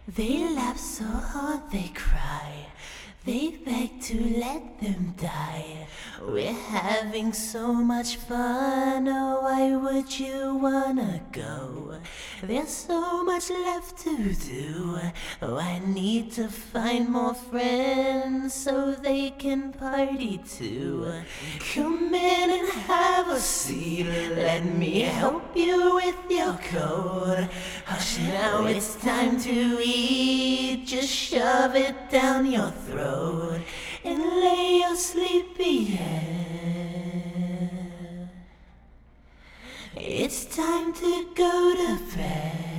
They laugh so hard they cry. They beg to let them die. We're having so much fun. Oh, why would you wanna go? There's so much left to do. Oh, I need to find more friends so they can party too. Come in and have a seat. Let me help you with your coat. Hush, now it's time to eat. Just shove it down your throat and lay your sleepy head. It's time to go to bed.